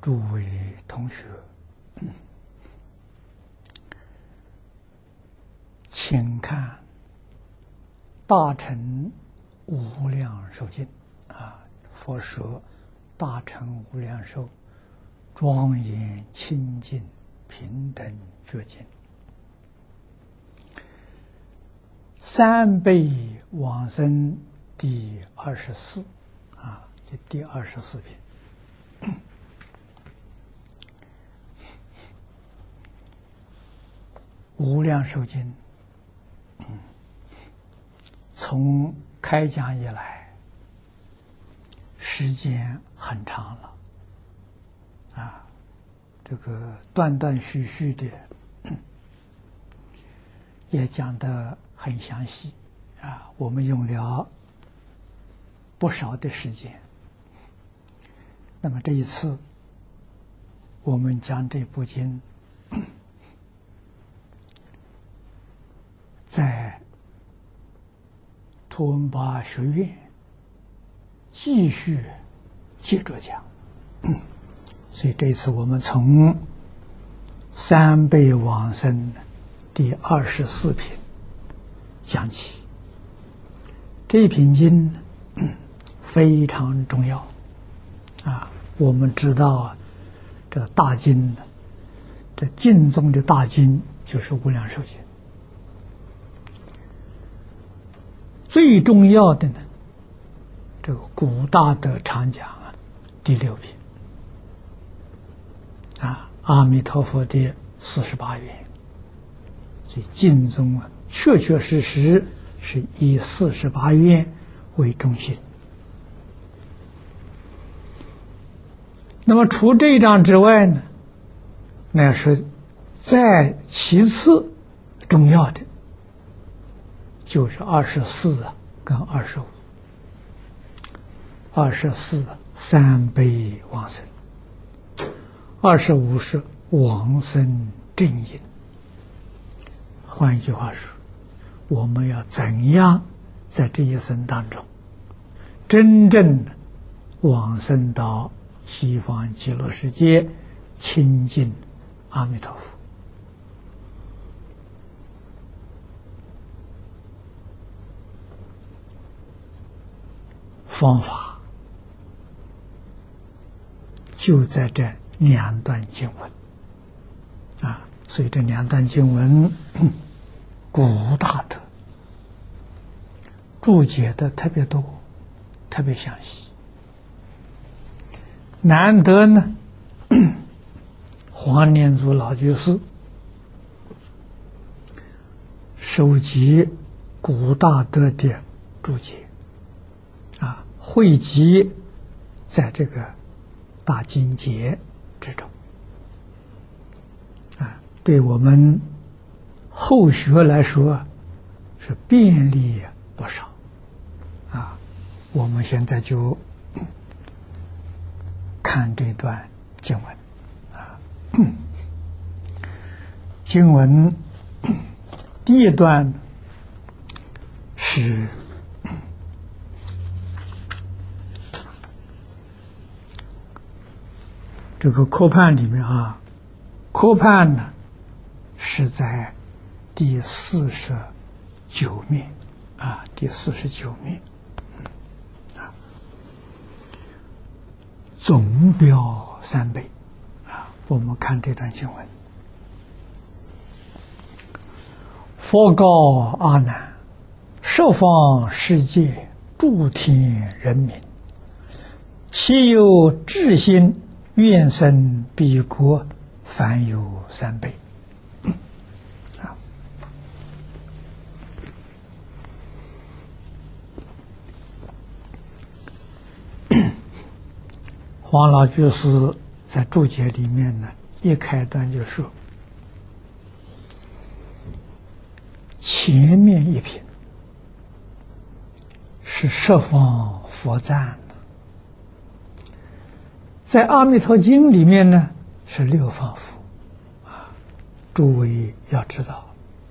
诸位同学，请看《大乘无量寿经》佛说大乘无量寿庄严清净平等觉经，三辈往生第24这第24篇。无量寿经从开讲以来时间很长了这个断断续续的也讲得很详细我们用了不少的时间。那么这一次我们讲这部经在图文巴学院继续接着讲，所以这次我们从三辈往生第24篇讲起。这一篇经非常重要我们知道这大经，这经中的大经就是无量寿经。最重要的呢，这个古大德常讲第6篇阿弥陀佛的48愿，所以经中确确实实是以48愿为中心。那么除这一章之外呢，那是再其次重要的就是24跟25。24三辈往生，25是往生正因。换一句话说，我们要怎样在这一生当中真正往生到西方极乐世界，亲近阿弥陀佛。方法就在这2段经文所以这2段经文古大德注解的特别多，特别详细。难得呢黄念祖老居士收集古大德的注解汇集在这个大经解之中对我们后学来说是便利不少我们现在就看这段经文经文第一段是这个科判里面科判呢是在第49面第49面总标3倍我们看这段经文。佛告阿难：十方世界诸天人民，其有至心愿生彼国，凡有3倍。黄老居士在注解里面呢，一开端就说，前面一品是十方佛赞的，在阿弥陀经里面呢是6方佛诸位要知道，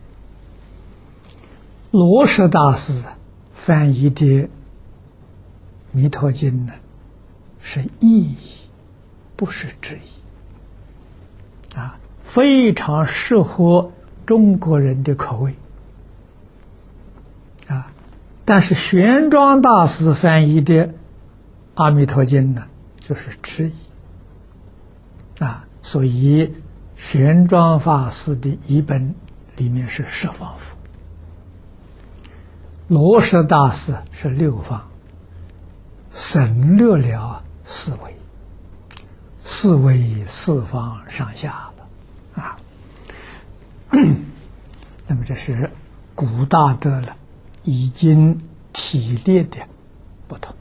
罗什大师翻译的弥陀经呢是意义， 不是质疑，非常适合中国人的口味，但是玄奘大师翻译的《阿弥陀经》呢，就是质疑，所以玄奘法师的译本里面是十方佛，罗什大师是六方，省略了四维，四维四方上下了那么这是古大德了已经体列的不同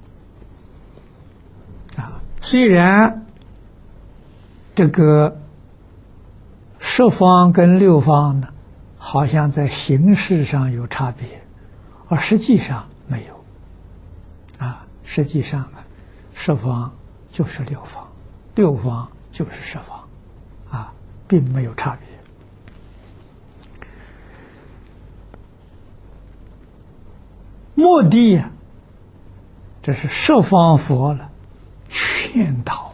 虽然这个十方跟六方呢，好像在形式上有差别，而实际上没有实际上十方就是六方，六方就是十方并没有差别。目的这是十方佛了劝导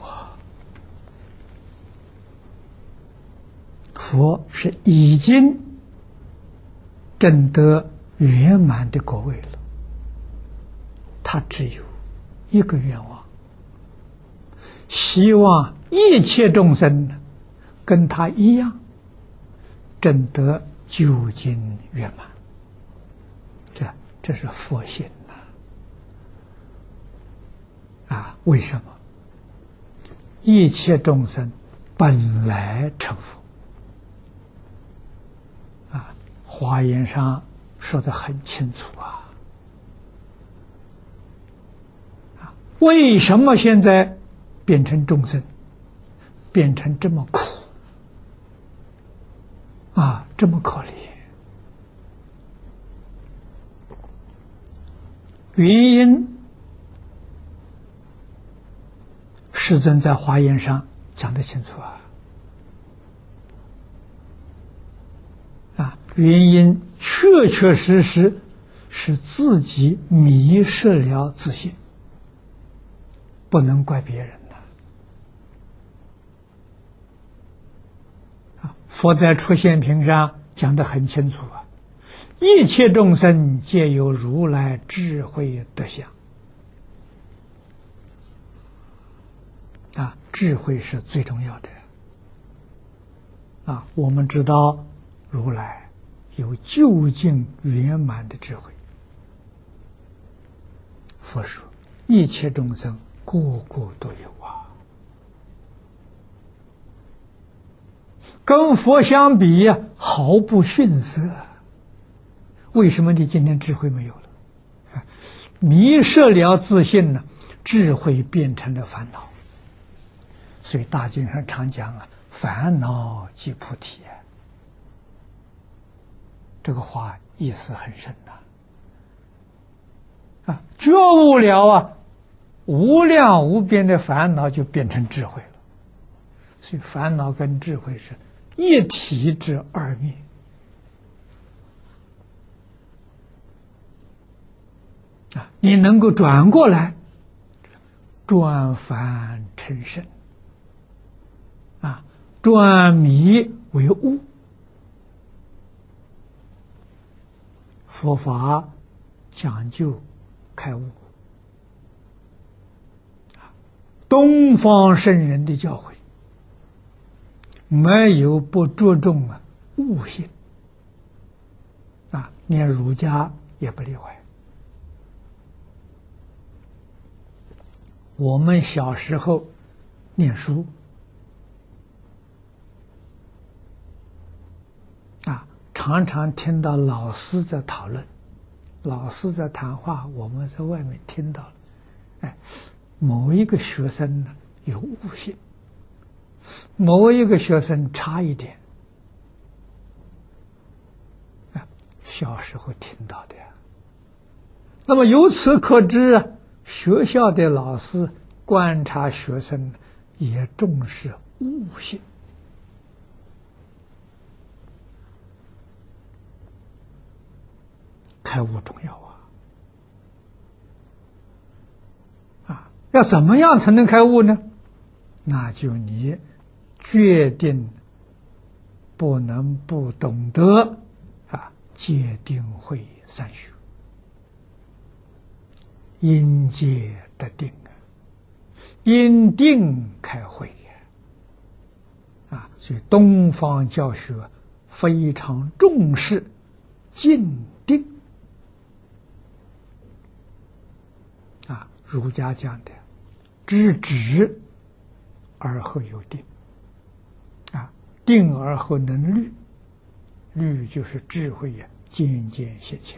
佛是已经证得圆满的果位了，他只有一个愿望，希望一切众生跟他一样证得究竟圆满，这是佛心为什么？一切众生本来成佛华严上说得很清楚为什么现在变成众生，变成这么苦这么可怜？原因世尊在华严上讲得清楚原因确确实实是自己迷失了自信，不能怪别人佛在出现品上讲得很清楚一切众生皆有如来智慧德相智慧是最重要的我们知道如来有究竟圆满的智慧，佛说一切众生个个都有跟佛相比毫不逊色。为什么你今天智慧没有了？迷失了自信呢，智慧变成了烦恼。所以大经上常讲烦恼即菩提这个话意思很深觉悟了无量无边的烦恼就变成智慧了。所以烦恼跟智慧是一体之二面你能够转过来，转凡成圣转迷为悟。佛法讲究开悟，东方圣人的教诲没有不着重悟性连儒家也不例外。我们小时候念书常常听到老师在讨论，老师在谈话，我们在外面听到了某一个学生有悟性，某一个学生差一点小时候听到的那么由此可知学校的老师观察学生也重视悟性开悟重要要怎么样才能开悟呢？ 那就你决定不能不懂得戒定慧三学，因戒得定因定开慧所以东方教学非常重视静定儒家讲的知止而后有定定而后能虑，虑就是智慧渐渐显现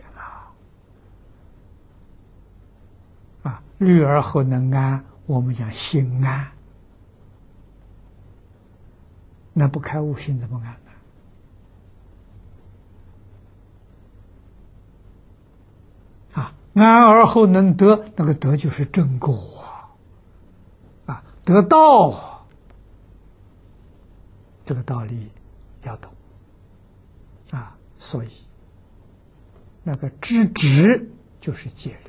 了虑而后能安，我们讲心安，那不开悟心怎么安呢？安而后能得，那个得就是正果得道这个道理要懂所以那个知止就是戒律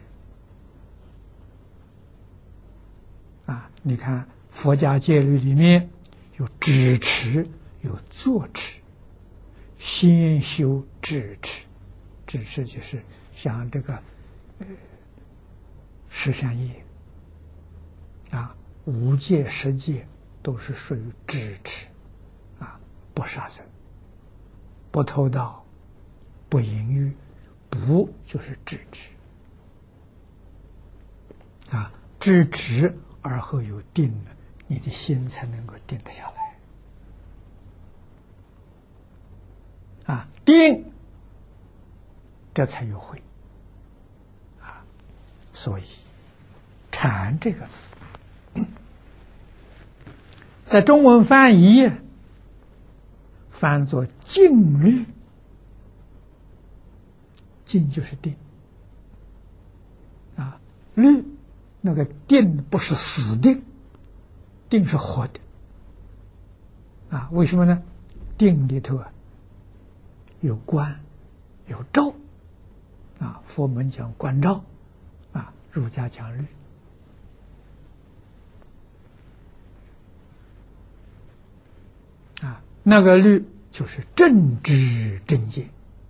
你看佛家戒律里面有知持，有坐持，先修知持，知持就是像这个十善业五戒十戒都是属于知持不杀生，不偷盗，不淫欲，不就是知止知止而后有定了，你的心才能够定得下来定这才有慧所以禅这个词在中文翻译翻作静虑，静就是定虑那个定不是死定，定是活的为什么呢？定里头有观有照佛门讲观照儒家讲律那个律就是正知正见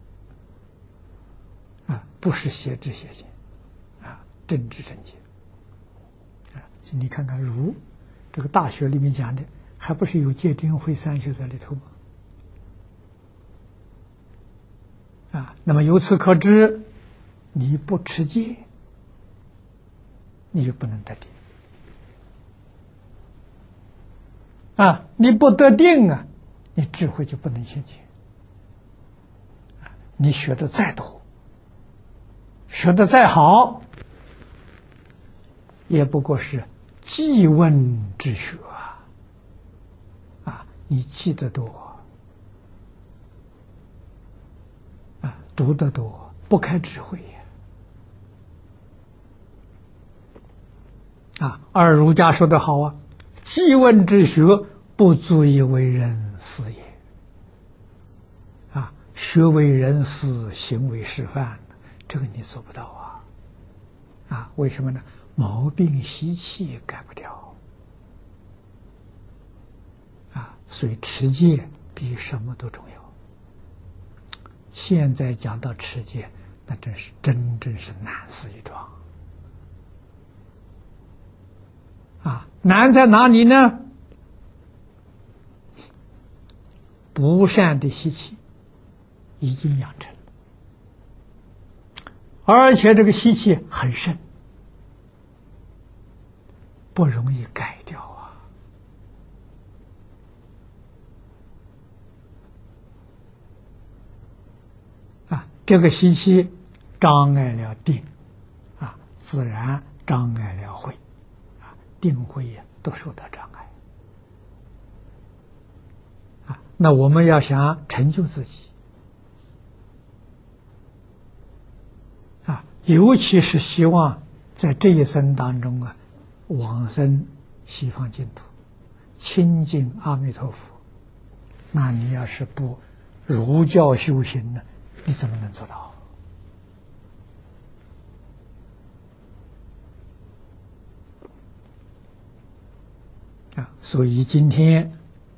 不是邪知邪见正知正见你看看儒这个大学里面讲的，还不是有戒定慧三学在里头吗那么由此可知，你不持戒你就不能得定你不得定你智慧就不能现前你学的再多，学的再好，也不过是记问之学你记得多读得多，不开智慧而儒家说得好记问之学不足以为人师也学为人师，行为示范，这个你做不到为什么呢？毛病习气改不掉所以持戒比什么都重要。现在讲到持戒，那真正是难死一桩难在哪里呢？不善的习气已经养成，而且这个习气很深，不容易改掉这个习气障碍了定自然障碍了慧定慧都受到障碍那我们要想成就自己尤其是希望在这一生当中往生西方净土，亲近阿弥陀佛，那你要是不儒教修行呢，你怎么能做到所以今天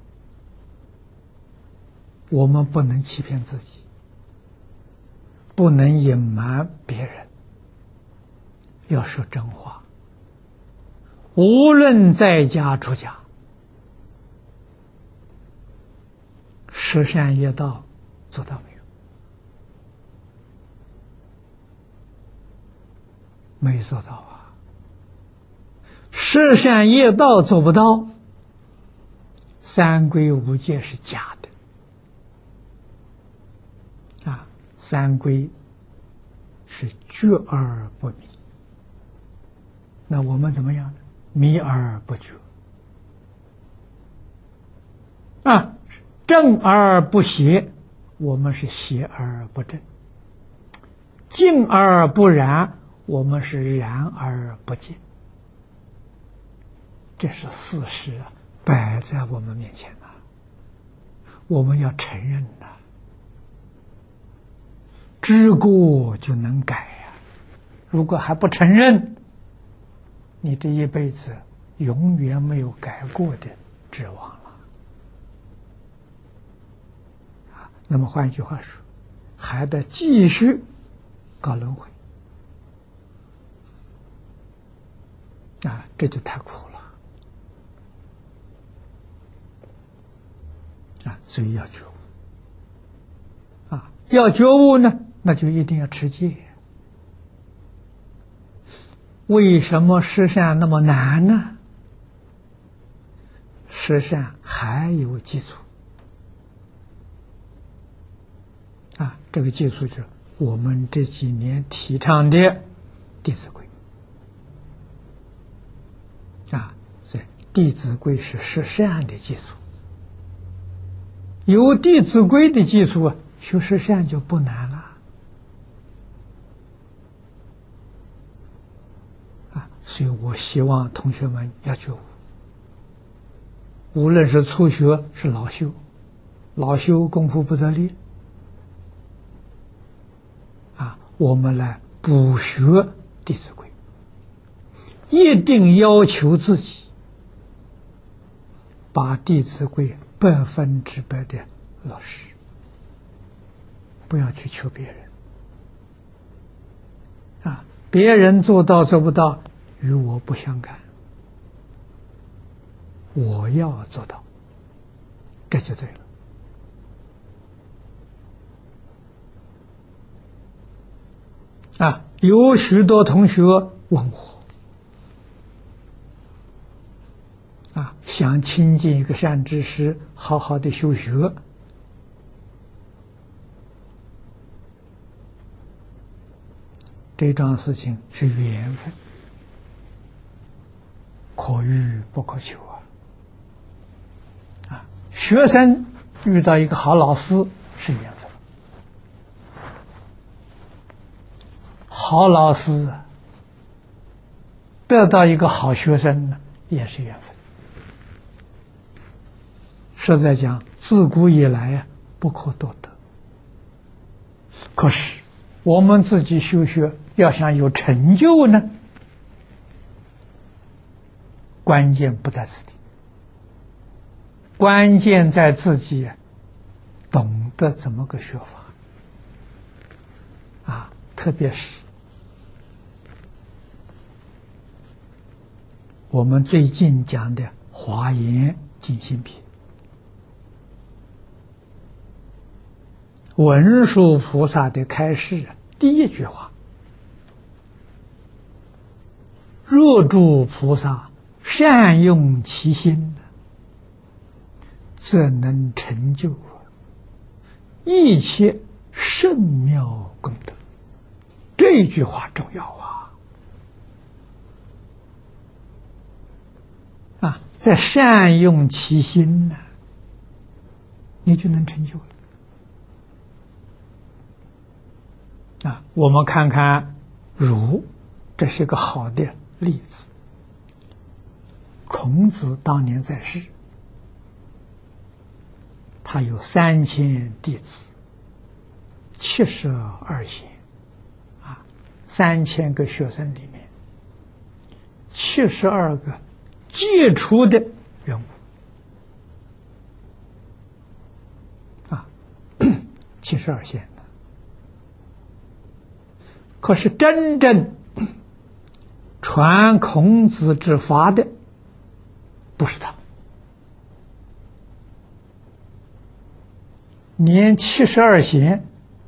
我们不能欺骗自己，不能隐瞒别人，要说真话。无论在家出家，十善业道做到没有？没做到啊！十善业道做不到，三皈五戒是假的啊！三皈是觉而不迷，那我们怎么样呢？迷而不觉啊！正而不邪，我们是邪而不正；净而不染，我们是染而不净。这是事实啊，摆在我们面前啊，我们要承认呐，知过就能改呀。如果还不承认，你这一辈子永远没有改过的指望了。那么换一句话说，还得继续搞轮回啊，这就太苦了啊！所以要觉悟啊，要觉悟呢，那就一定要持戒。为什么十善那么难呢？十善还有基础啊，这个基础就是我们这几年提倡的《弟子规》啊，所以《弟子规》是十善的基础。有《弟子规》的基础啊，学十善就不难了啊。所以我希望同学们要觉悟，无论是初学是老修，老修功夫不得力啊，我们来补学《弟子规》，一定要求自己把《弟子规》100%的落实，不要去求别人啊！别人做到做不到，与我不相干，我要做到，这就对了啊！有许多同学问我啊，想亲近一个善知识，好好的修学，这桩事情是缘分，可遇不可求啊！学生遇到一个好老师是缘分，好老师得到一个好学生呢，也是缘分。实在讲，自古以来啊，不可多得。可是我们自己修学，要想有成就呢，关键不在此地，关键在自己懂得怎么个学法啊，特别是我们最近讲的《华严经心品》，文殊菩萨的开示第一句话：若诸菩萨善用其心，则能成就一切圣妙功德。这句话重要啊！在善用其心呢，你就能成就了。啊，我们看看儒，这是个好的例子。孔子当年在世，他有3000弟子，72贤啊，3000个学生里面，72个杰出的人物 72贤的。可是真正传孔子之法的不是他，连72贤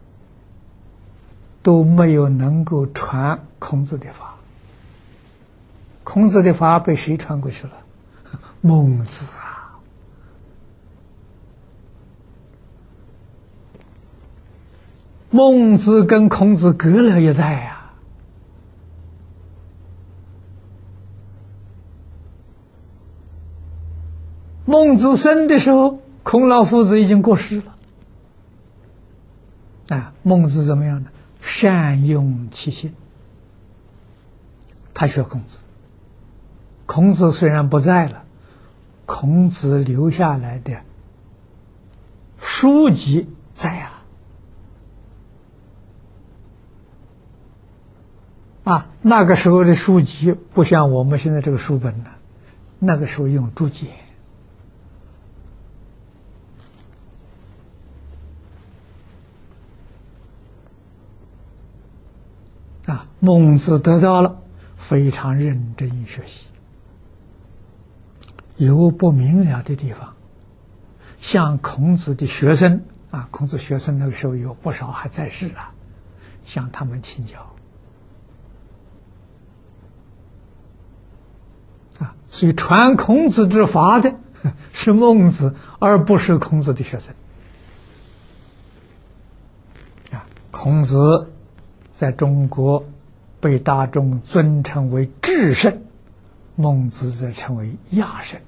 都没有能够传孔子的法。孔子的法被谁传过去了？孟子啊！孟子跟孔子隔了一代啊！孟子生的时候，孔老夫子已经过世了。啊，孟子怎么样呢？善用其心，他学孔子。孔子虽然不在了，孔子留下来的书籍在那个时候的书籍不像我们现在这个书本呢，那个时候用竹简孟子得到了，非常认真学习。有不明了的地方，向孔子的学生孔子学生那个时候有不少还在世向他们请教所以传孔子之法的是孟子，而不是孔子的学生孔子在中国被大众尊称为至圣，孟子则称为亚圣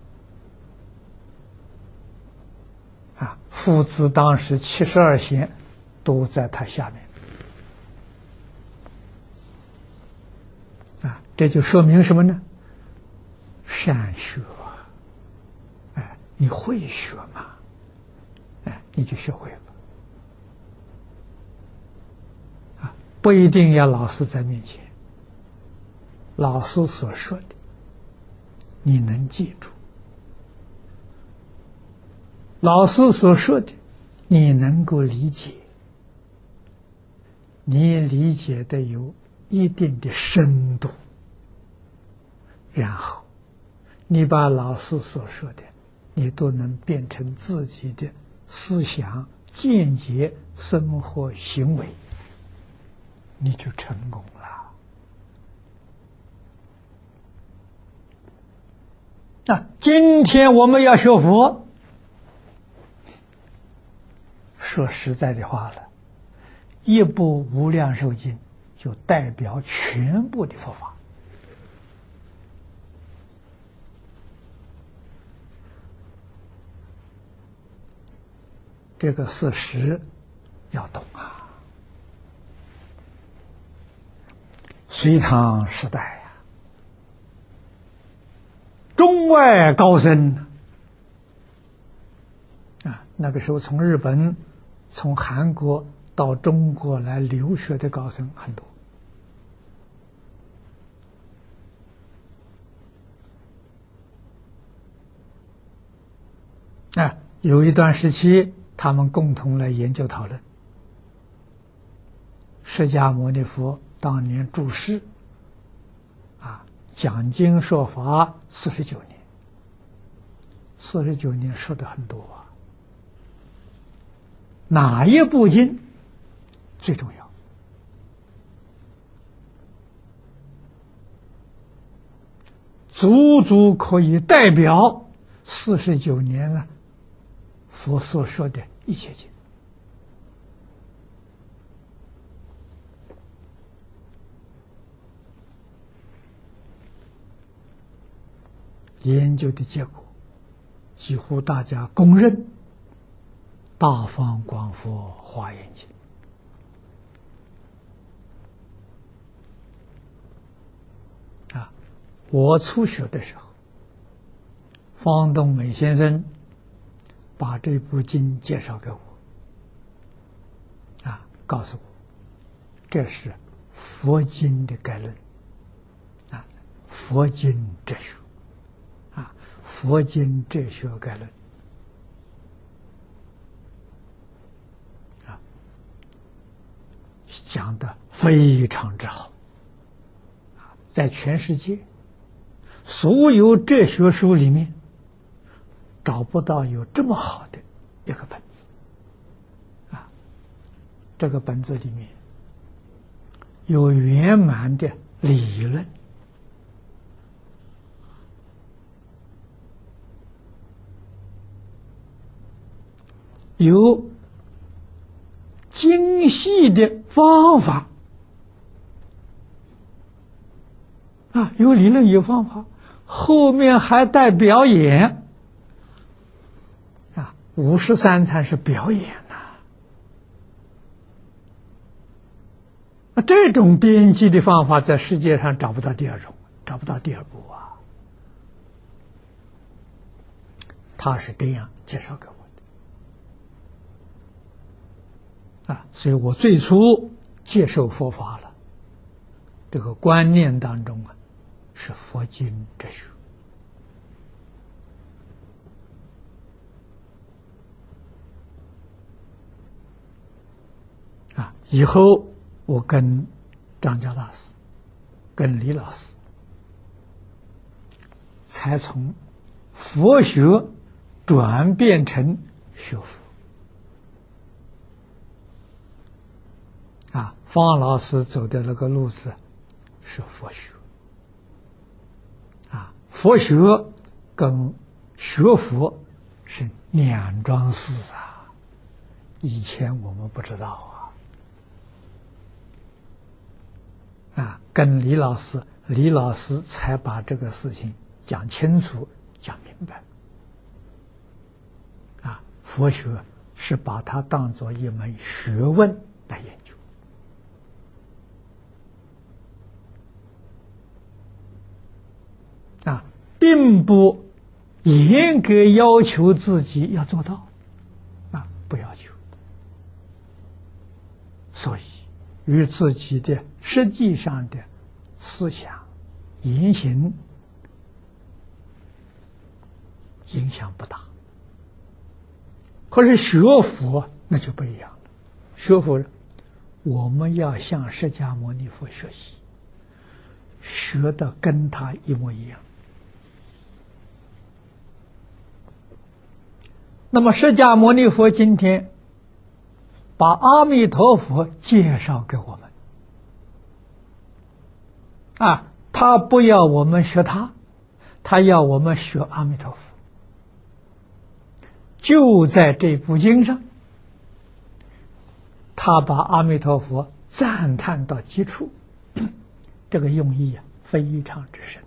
父子当时72贤都在他下面这就说明什么呢？善学你会学吗？你就学会了不一定要老师在面前，老师所说的你能记住，老师所说的你能够理解，你理解的有一定的深度，然后你把老师所说的你都能变成自己的思想见解生活行为，你就成功了今天我们要学佛，说实在的话了，一部无量寿经就代表全部的佛法这个事实要懂隋唐时代中外高僧那个时候从日本从韩国到中国来留学的高僧很多有一段时期他们共同来研究讨论释迦牟尼佛当年住世讲经说法49年，49年说的很多哪一部经最重要？足足可以代表49年了佛所说的一切经。研究的结果几乎大家公认，大方广佛华严经我初学的时候，方东美先生把这部经介绍给我告诉我这是佛经的概论佛经哲学佛经哲学概论讲得非常之好，在全世界所有哲学书里面找不到有这么好的一个本子啊！这个本子里面有圆满的理论，有精细的方法啊，有理论有方法，后面还带表演啊，53参是表演呐。这种编辑的方法在世界上找不到第二种，找不到第二部啊。他是这样介绍给我的啊，所以我最初接受佛法了，这个观念当中啊，是佛经哲学啊。以后我跟张家大师、跟李老师，才从佛学转变成学佛啊。方老师走的那个路子是佛学啊，佛学跟学佛是两桩事啊，以前我们不知道啊，跟李老师才把这个事情讲清楚、讲明白啊。佛学是把它当作一门学问来研究啊，并不严格要求自己要做到啊，不要求，所以与自己的实际上的思想言行影响不大。可是学佛那就不一样了，学佛我们要向释迦牟尼佛学习，学的跟他一模一样。那么释迦牟尼佛今天把阿弥陀佛介绍给我们啊，他不要我们学他，他要我们学阿弥陀佛。就在这部经上，他把阿弥陀佛赞叹到极处，这个用意啊非常之深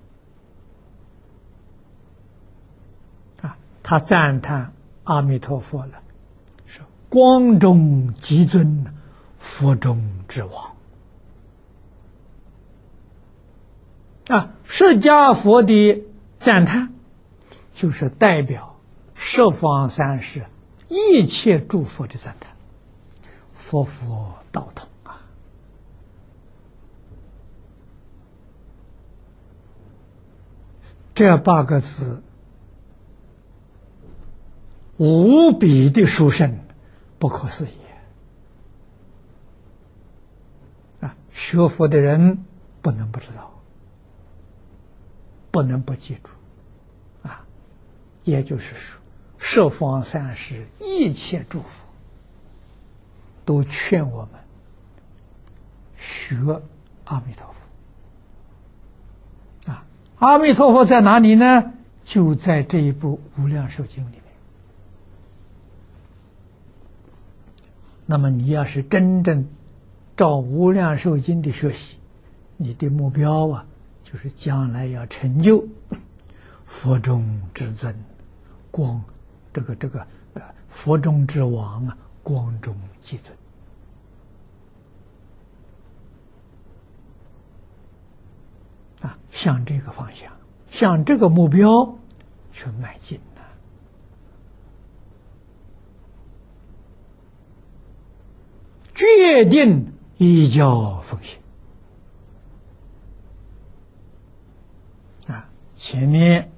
啊。他赞叹阿弥陀佛了，是光中极尊，佛中之王啊。释迦佛的赞叹就是代表十方三世一切诸佛的赞叹，佛佛道统啊。这8个字无比的殊胜，不可思议啊！学佛的人不能不知道，不能不记住啊！也就是说，十方三世一切诸佛都劝我们学阿弥陀佛啊！阿弥陀佛在哪里呢？就在这一部《无量寿经》里面。那么你要是真正照《无量寿经》的学习，你的目标啊，就是将来要成就佛中之尊，光佛中之王啊，光中极尊啊，向这个方向，向这个目标去迈进呢。决定依教奉行啊！前面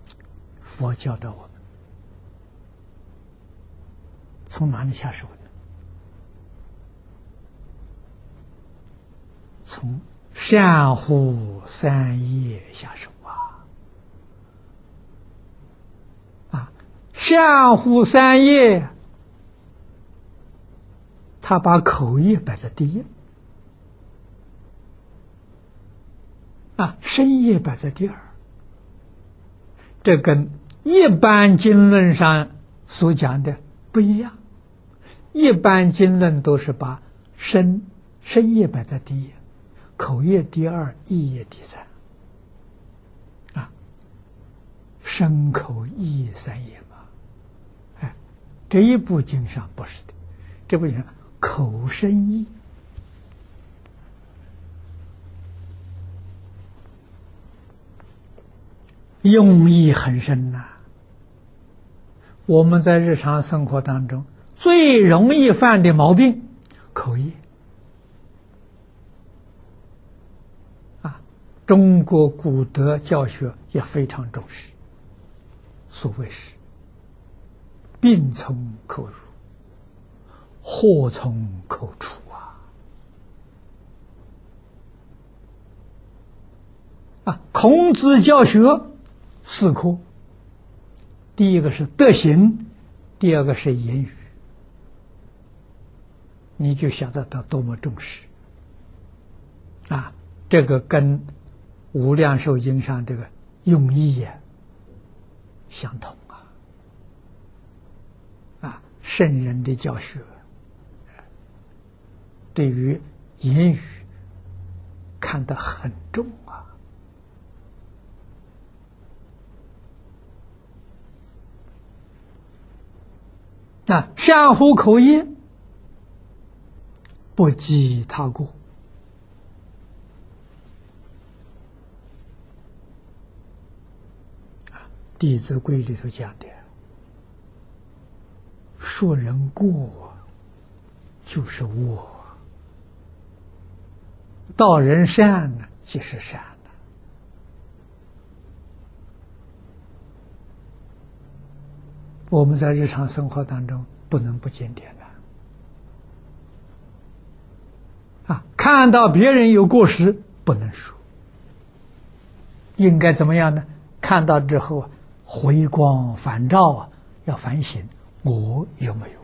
佛教导我们从哪里下手呢？ 从善护三业下手善护三业，他把口业摆在第一，身业摆在第二。这跟一般经论上所讲的不一样。一般经论都是把身业摆在第一，口业第二，意业第三。身口意三业嘛。这一部经上不是的，这部经上口身意。用意很深呐。我们在日常生活当中最容易犯的毛病，口业。中国古德教学也非常重视，所谓是病从口入，祸从口出孔子教学4科，第一个是德行，第二个是言语，你就晓得他多么重视这个跟无量寿经上这个用意相同圣人的教学对于言语看得很重善护口业，不积他过。弟子规里头讲的，说人过就是恶，道人善呢即是善的。我们在日常生活当中不能不检点的看到别人有过失不能说，应该怎么样呢？看到之后回光返照要反省我有没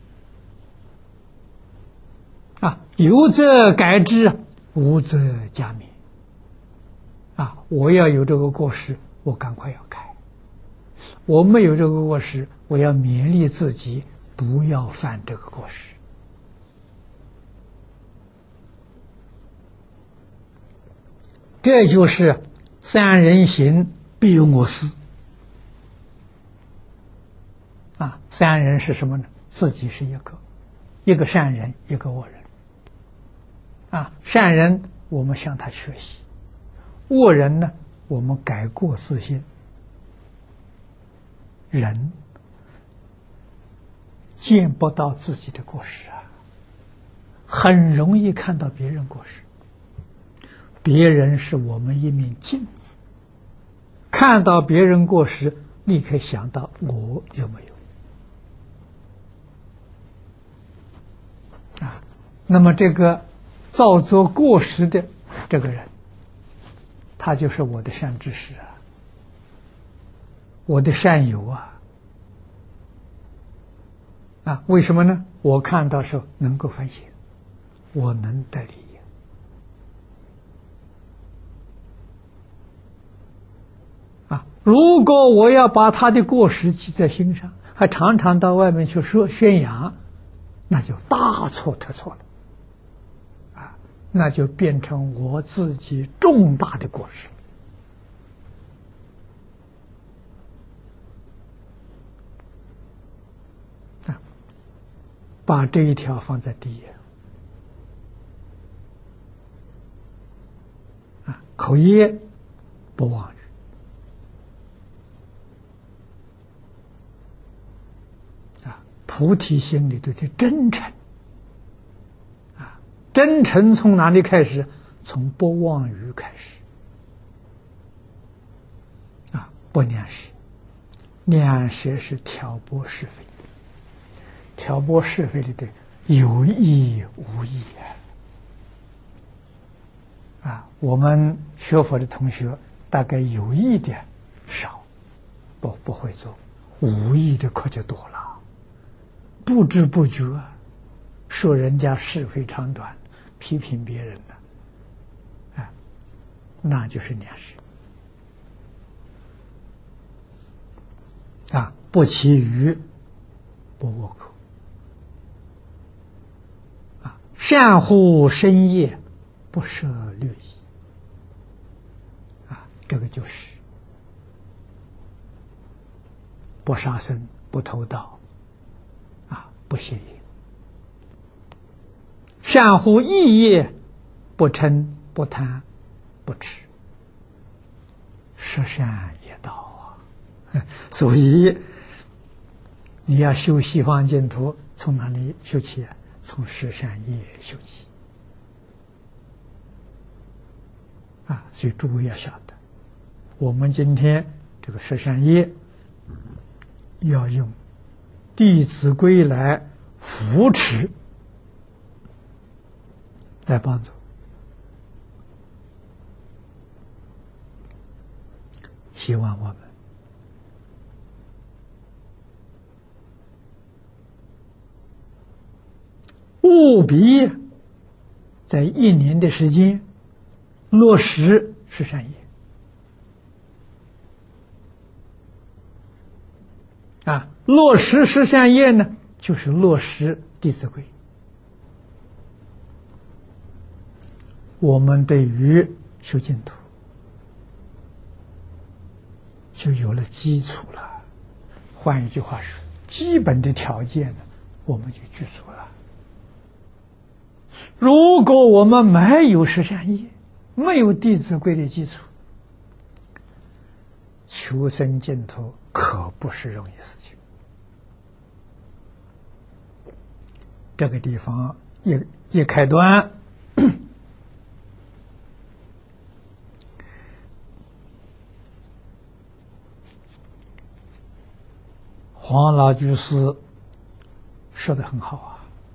有有则改之，无则加勉我要有这个过失，我赶快要改；我没有这个过失，我要勉励自己不要犯这个过失。这就是三人行必有我师三人是什么呢？自己是一个善人，一个恶人善人我们向他学习，恶人呢我们改过自新。人见不到自己的过失很容易看到别人过失。别人是我们一面镜子，看到别人过失，立刻想到我有没有那么这个造作过失的这个人，他就是我的善知识我的善友为什么呢？我看到时候能够反省，我能得利益如果我要把他的过失记在心上，还常常到外面去说宣扬，那就大错特错了那就变成我自己重大的过失把这一条放在第一口业不妄语菩提心里头的真诚真诚从哪里开始？从不妄语开始不念舌，念舌是挑拨是非，挑拨是非里的有意无意我们学佛的同学大概有意的少，不会做，无意的可就多了，不知不觉说人家是非长短，批评别人的，那就是年识不其余不恶口善护身业不舍律仪这个就是不杀生，不偷盗不邪淫，善护意业不嗔不贪不痴，十善业道所以你要修西方净土，从哪里修起？从十善业修起所以诸位要晓得，我们今天这个十善业要用《弟子规》来扶持，来帮助，希望我们务必在1年的时间落实十善业落实十善业呢，就是落实《弟子规》。我们对于修净土就有了基础了。换一句话说，基本的条件呢，我们就具足了。如果我们没有十善业，没有《弟子规》的基础，求生净土可不是容易事情。这个地方一开端，黄老居士说得很好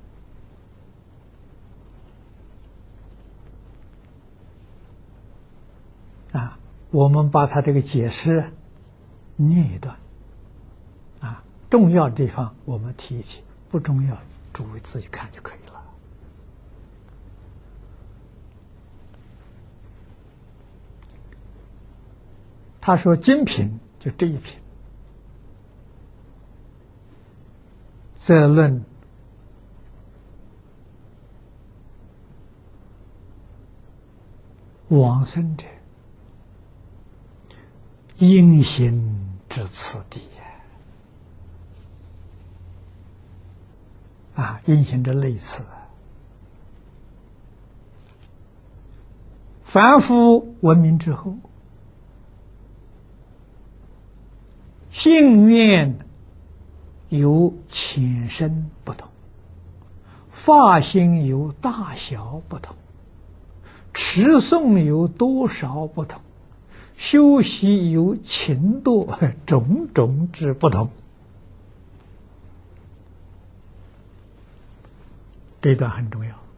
我们把他这个解释念一段重要的地方我们提一提，不重要诸位自己看就可以了。他说精品就这一品，则论往生者因行之次第因行之类似，凡夫闻名之后，信愿有浅深不同，发心有大小不同，持诵有多少不同，修习有勤惰，种种之不同。这一段很重要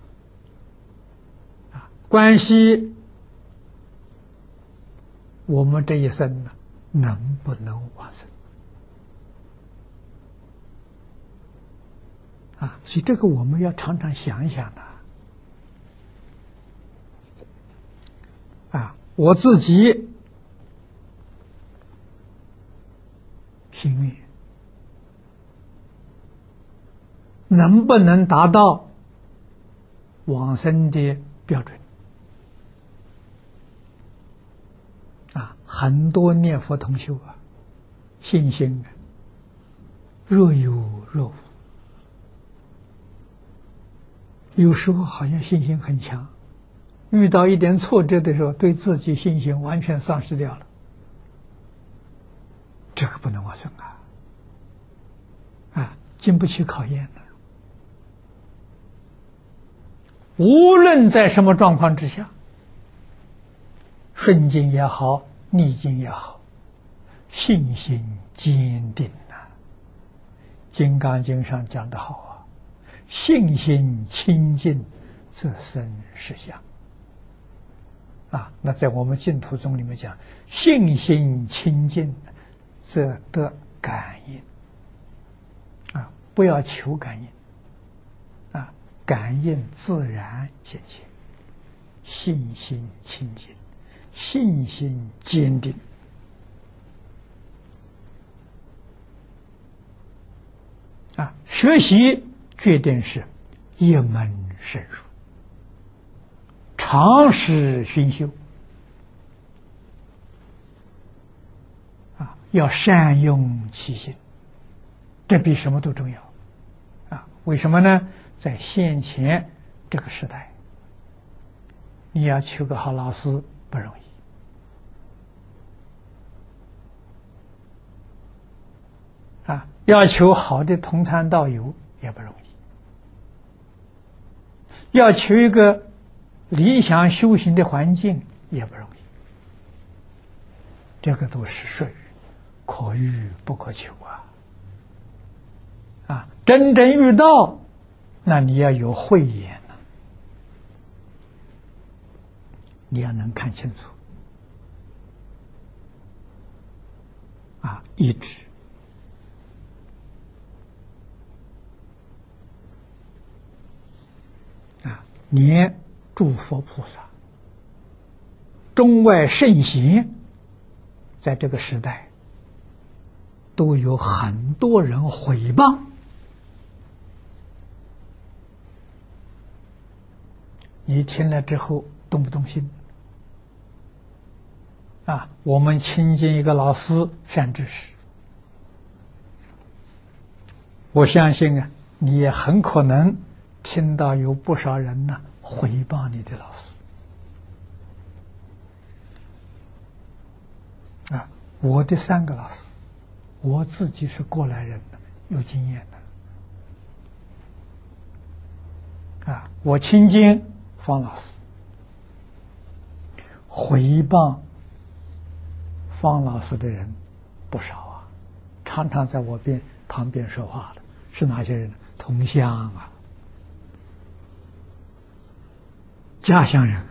关系我们这一生能不能往生所以这个我们要常常想一想我自己心愿能不能达到往生的标准很多念佛同修信心若有若无，有时候好像信心很强，遇到一点挫折的时候，对自己信心完全丧失掉了，这个不能往生经不起考验的。无论在什么状况之下，顺境也好，逆境也好，信心坚定金刚经上讲得好信心清净，则生实相那在我们净土宗里面讲，信心清净，则得感应。不要求感应，感应自然显现。信心清净，信心坚定。学习决定是一门深入，长时熏修。要善用其心，这比什么都重要。为什么呢？在现前这个时代，你要求个好老师不容易，要求好的同参道友也不容易，要求一个理想修行的环境也不容易。这个都是术语，可遇不可求真正遇到，那你要有慧眼了，你要能看清楚一致念诸佛菩萨、中外圣贤，在这个时代都有很多人毁谤。你听了之后动不动心？我们亲近一个老师善知识，我相信你也很可能听到有不少人毁谤你的老师。我的3个老师，我自己是过来人的，有经验的。我亲近方老师，毁谤方老师的人不少常常在我旁边说话的是哪些人呢？同乡家乡人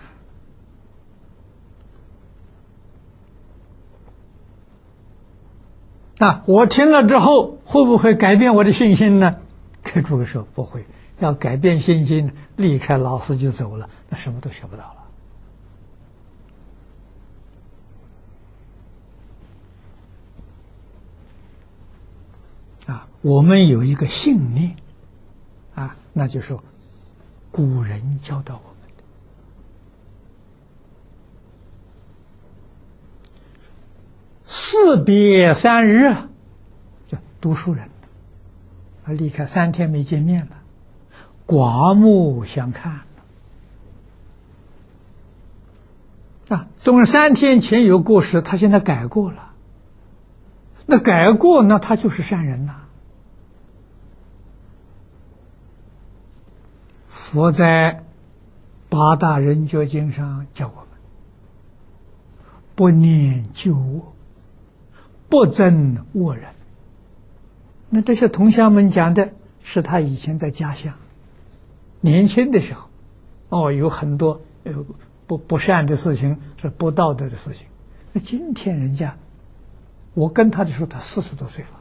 我听了之后会不会改变我的信心呢？跟诸位说不会。要改变信心，离开老师就走了，那什么都学不到了。我们有一个信念那就是古人教导我们的，士别3日，就读书人离开3天没见面了，刮目相看总是3天前有过失，他现在改过了，那改过那他就是善人佛在8大人觉经上教我们，不念旧恶，不憎恶人。那这些同乡们讲的是他以前在家乡年轻的时候有很多不善的事情，是不道德的事情。那今天人家，我跟他的时候他40多岁了，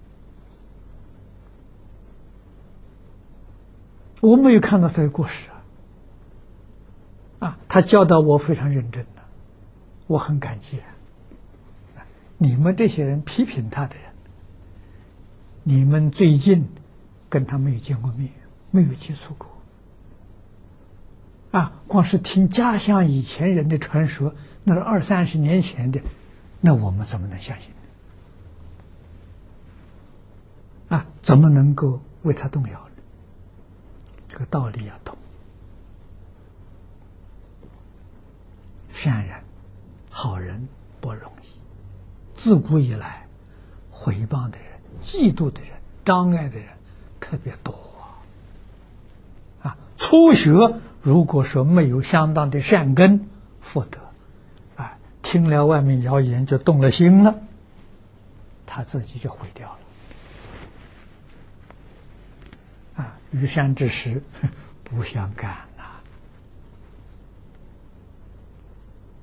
我没有看到他的过失他教导我非常认真的，我很感激你们这些人批评他的人，你们最近跟他没有见过面，没有接触过光是听家乡以前人的传说，那是20、30年前的，那我们怎么能相信怎么能够为他动摇呢？这个道理要懂。善人、好人不容易，自古以来毁谤的人、嫉妒的人、障碍的人特别多初学如果说没有相当的善根福德听了外面谣言就动了心了，他自己就毁掉了与善知识不相干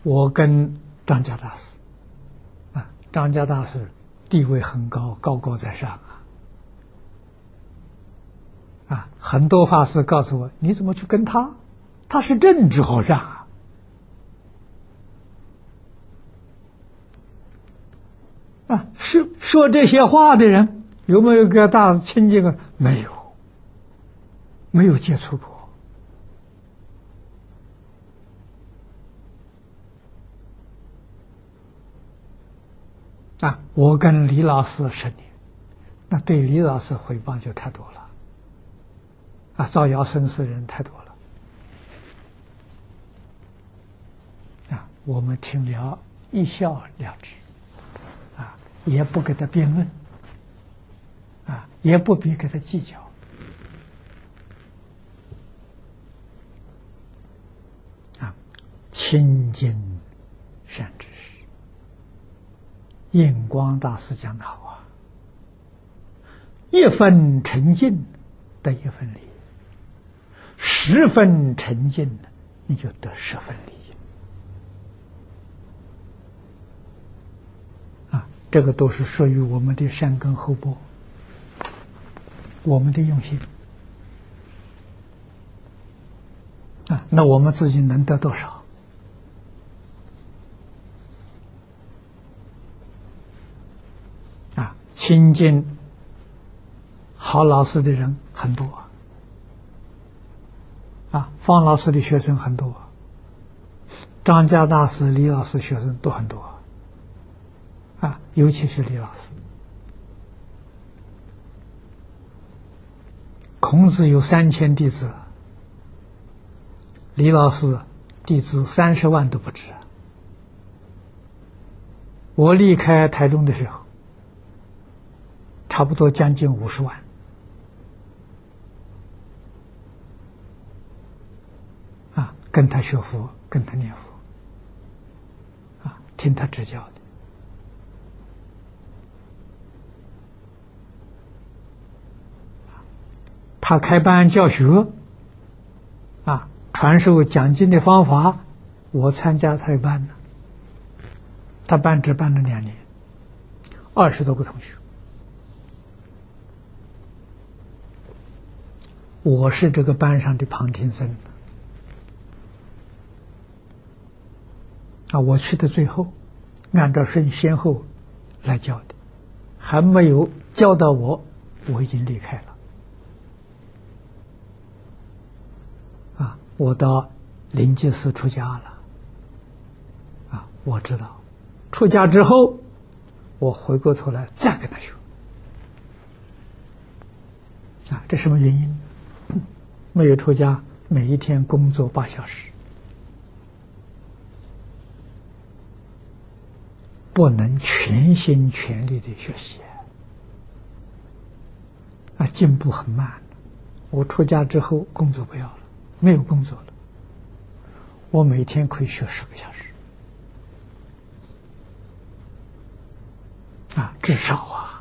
我跟张家大师，张家大师地位很高，高高在上很多法师告诉我，你怎么去跟他？他是政治和尚说这些话的人有没有跟大师亲近啊？没有，没有接触过。我跟李老师10年，那对李老师诽谤就太多了，造谣生事人太多了，我们听了一笑了之，也不给他辩论，也不必给他计较，亲近善知识。印光大师讲得好1分沉静得1分利，10分沉静你就得10分利这个都是属于我们的善根厚薄，我们的用心那我们自己能得多少？亲近好老师的人很多方老师的学生很多，张家大师、李老师学生都很多尤其是李老师。孔子有3000弟子，李老师弟子30万都不止。我离开台中的时候，差不多将近50万跟他学佛，跟他念佛听他指教的。他开班教学传授讲经的方法，我参加他的班呢。他班只办了2年，20多个同学。我是这个班上的旁听生我去的最后，按照先后来教的，还没有教到我已经离开了我到灵济寺出家了我知道出家之后，我回过头来再跟他学这什么原因？没有出家，每一天工作8小时，不能全心全力的学习进步很慢。我出家之后工作不要了，没有工作了，我每天可以学10个小时至少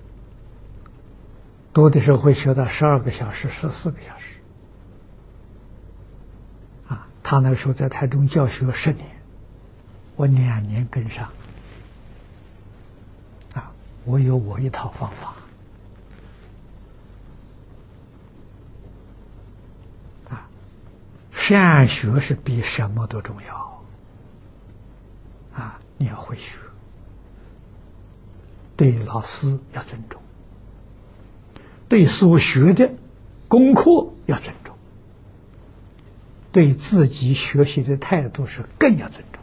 多的时候会学到12个小时、14个小时他那时候在台中教学10年，我2年跟上我有我一套方法善学是比什么都重要你要会学，对老师要尊重，对所学的功课要尊重，对自己学习的态度是更要尊重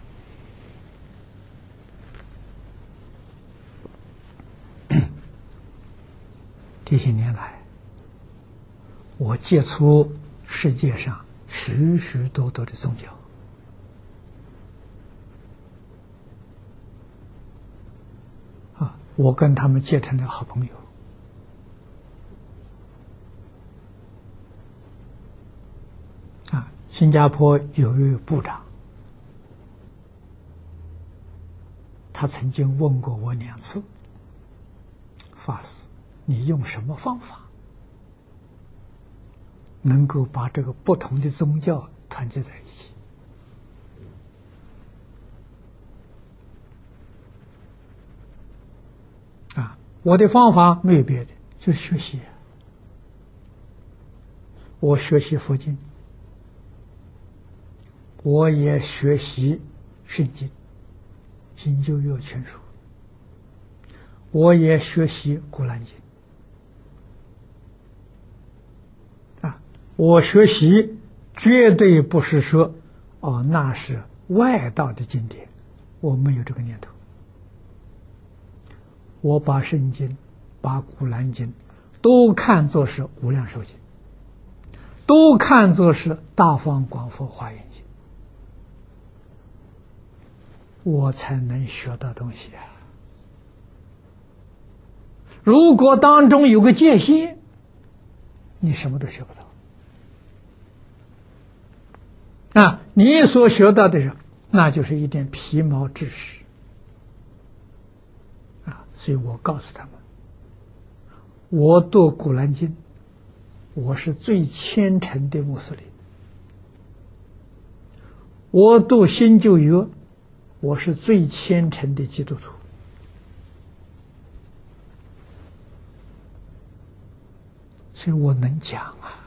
这些年来，我接触世界上许许多多的宗教我跟他们结成了好朋友新加坡有一位部长，他曾经问过我2次，法师，你用什么方法能够把这个不同的宗教团结在一起我的方法没有别的，就是学习。我学习佛经，我也学习圣经、新旧约全书，我也学习古兰经。我学习绝对不是说那是外道的经典，我没有这个念头。我把圣经、把古兰经都看作是无量寿经，都看作是大方广佛华严经，我才能学到东西啊。如果当中有个界限，你什么都学不到。你所学到的那就是一点皮毛知识所以我告诉他们，我读古兰经，我是最虔诚的穆斯林；我读新旧约，我是最虔诚的基督徒。所以我能讲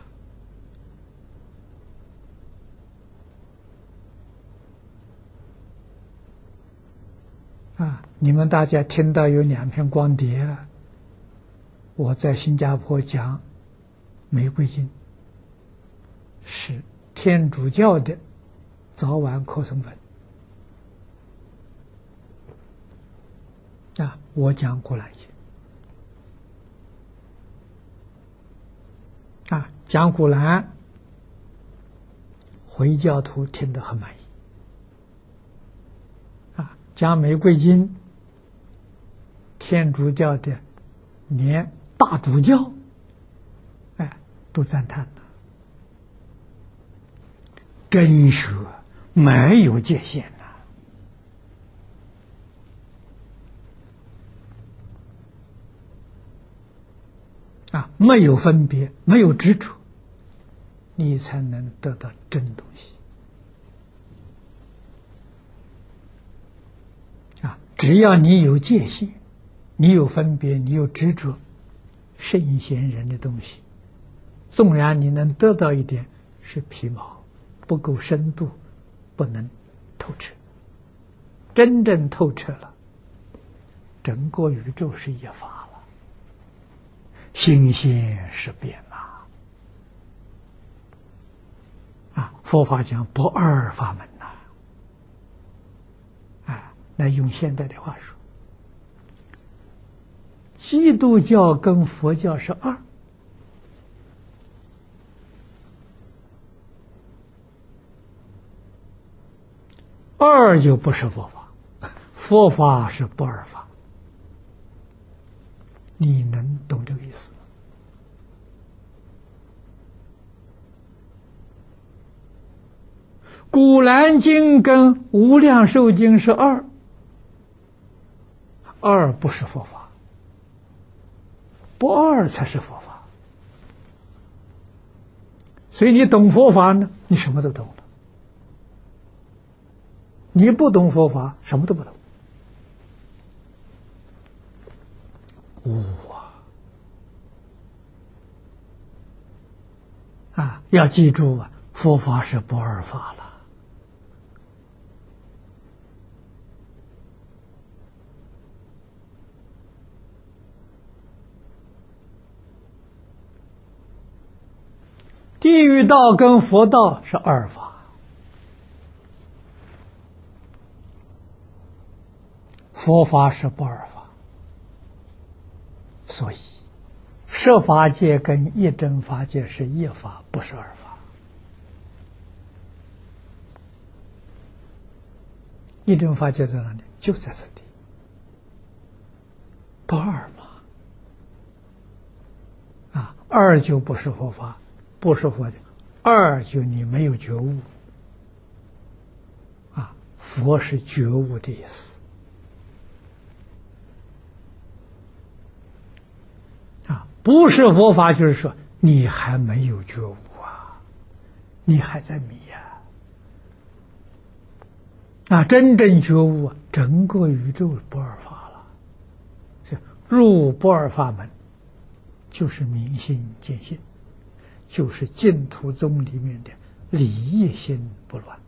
你们大家听到有2篇光碟了，我在新加坡讲玫瑰经，是天主教的早晚课程本我讲古兰经讲古兰，回教徒听得很满意讲玫瑰经，天主教的连大主教都赞叹了。真学没有界限没有分别，没有执着，你才能得到真东西只要你有界限，你有分别，你有执着，圣贤人的东西，纵然你能得到一点，是皮毛，不够深度，不能透彻。真正透彻了，整个宇宙是一法了，心现识变佛法讲不二法门来用现代的话说，基督教跟佛教是二，二就不是佛法，佛法是不二法。你能懂这个意思吗？古兰经跟无量寿经是二，二不是佛法，不二才是佛法。所以你懂佛法呢，你什么都懂了；你不懂佛法，什么都不懂。悟要记住佛法是不二法了。地狱道跟佛道是二法，佛法是不二法，所以设法界跟一真法界是一法，不是二法。一真法界在哪里？就在此地，不二嘛。二就不是佛法。不是佛的，二就你没有觉悟佛是觉悟的意思不是佛法，就是说你还没有觉悟你还在迷真正觉悟整个宇宙不二法了， 入不二法门，就是明心见性，就是净土宗里面的理义心不乱。